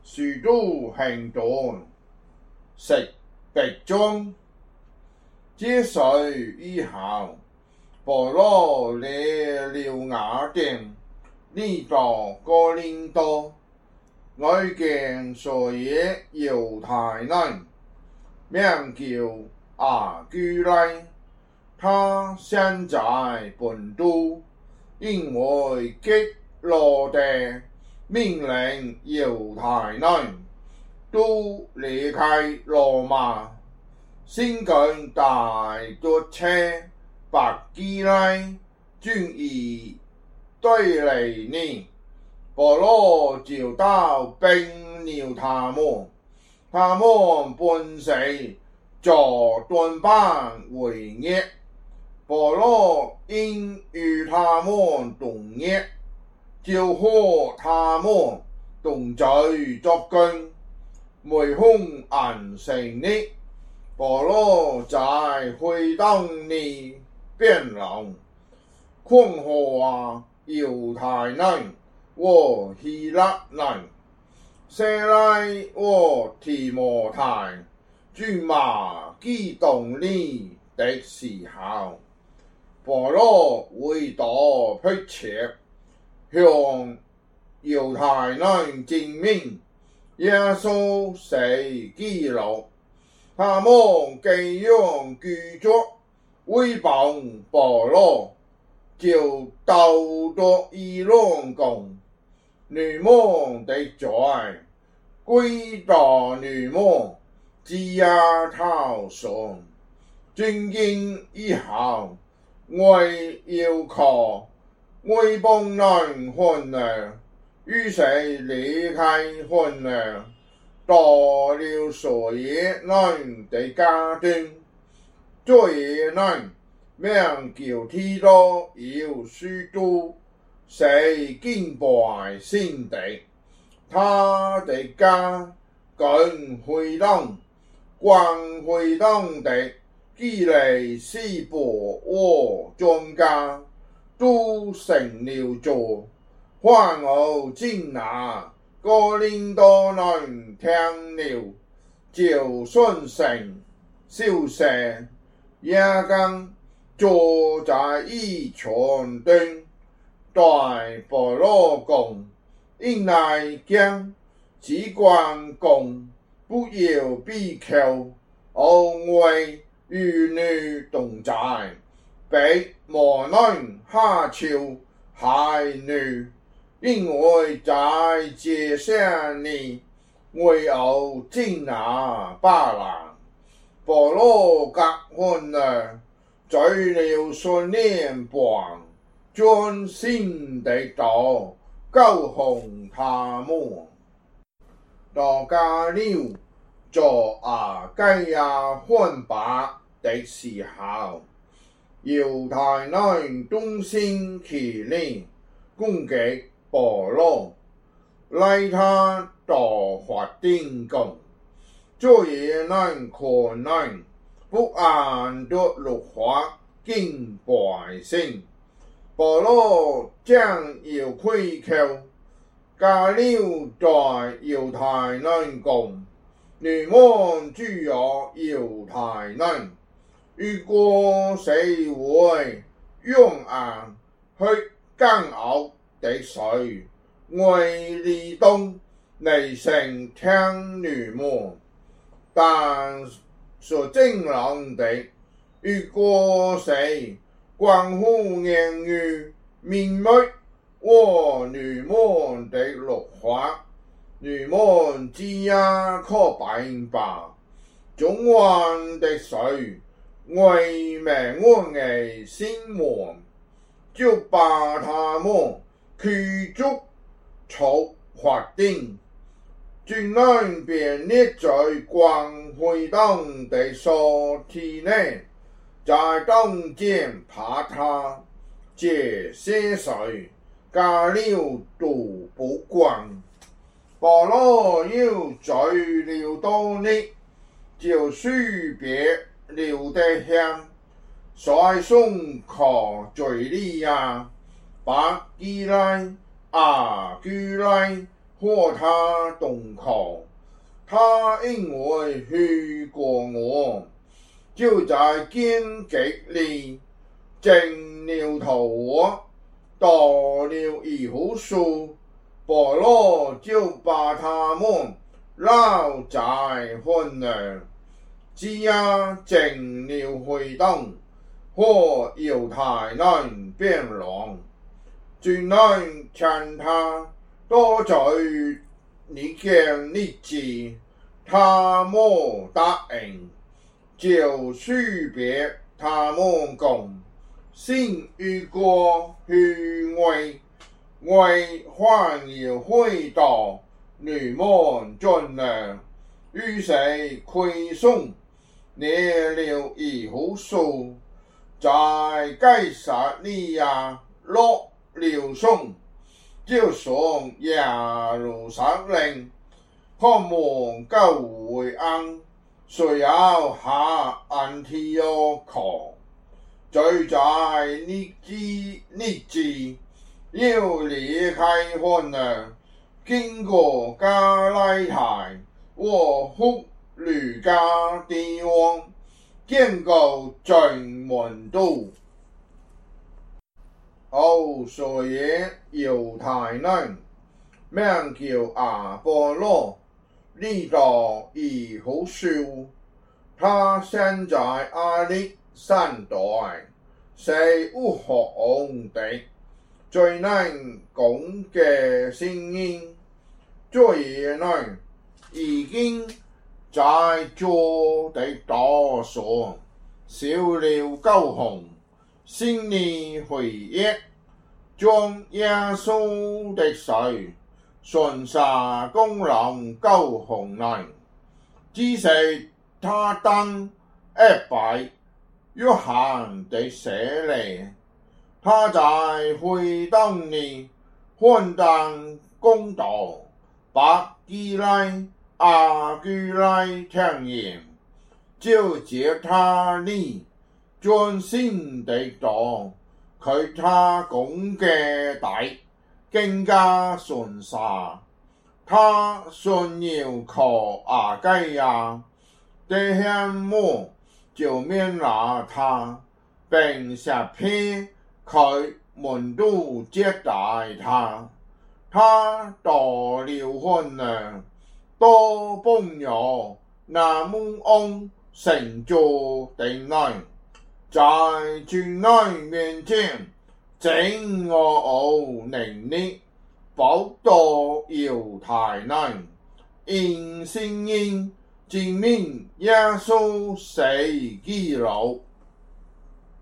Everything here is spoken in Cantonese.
许都行动，食白粽。接水以後，保羅嚟了雅典，嚟到哥林多，遇見所有猶太人，名叫亞居拉，他現在本都，因為激羅的命令猶太人都離開羅馬，先跟大督車百基拉專議對立你，保羅就到並了他們，他們本是做盾牌為業，保羅因與他們同業，就和他們同罪作工，每逢安息日，保羅在會堂裡辯論，恐嚇猶太人和希臘人。西拉和提摩太住馬其頓裡的時候，保羅為多迫切向猶太人證明耶穌是基督，他們既用拒絕毀謗保羅，就鬥多議論講，你們的罪歸到你們自己頭上。從今以後，我要靠外邦人歡樂，於是離開歡樂，到了所有人的家中。這些人名叫提多有許多是敬拜神的，他的家跟會堂，關會堂的基利斯伯和莊家都成了罪，反而進拿哥林多人聽了，就信神受洗，也跟坐在一船中，對保羅講，因來講，只管講，不要避口，因為與你同在，必無能下手害你，因為在這些年，唯有進拿巴郎，保羅結婚了，醉了3年半，專心的道教訓他們。到加了做亞該亞分拔的時候，猶太人動身起來攻擊保羅，拉他到法庭講，這些人可能不按着律法敬拜神。保羅將要開口，加了對猶太人講，你們只有猶太人，如果是為用硬去奸惡的事，我理當厲聲聽你們，但是正當的，如果是關乎言語、名目和你們的律法，你們自己可明白。中間的事，為免我的心悶，就把他們驅逐出法庭，眾人便列在關會堂的所體內，在當間把他這些事加了都不管。保羅又醉了多日，就辭別了弟兄，率眾靠敘利亞、百基拉、亞居拉和他同行。他因为去过我，就在荊棘里进了土，到了以后树，保罗就把他们捞在河内，只也进了会堂和犹太人辩论。众人劝他多在你见日子，他没答应，就许别他们讲，信如果去为还了回到你们进来，于是亏损列了以后书，在该撒利亚落了送，就从耶路撒冷看望教会安，随后下安提阿去，就在日子要离开河内，经过加拉太和弗吕加地方，见过众门徒。后所以犹太人名叫阿波罗，嚟到以后书，他先在亚历山大是乌皇的最能讲嘅声音，最能已经在做的打算，少了9行，心里回忆，將耶穌的死順撒公臨9行內，只是他當100約翰的洗禮，他在會堂裏分擔公道，把基拉阿居拉聽見，就接他裏專心地讀，佢他講嘅底更加順撒。他順要靠亞該亞的項目就免拿他，並寫批佢門徒接待他。他到了河內，到朋友那門安成就的內，在眾人面前證我能力，報導猶太人，因信心證明耶穌是基督。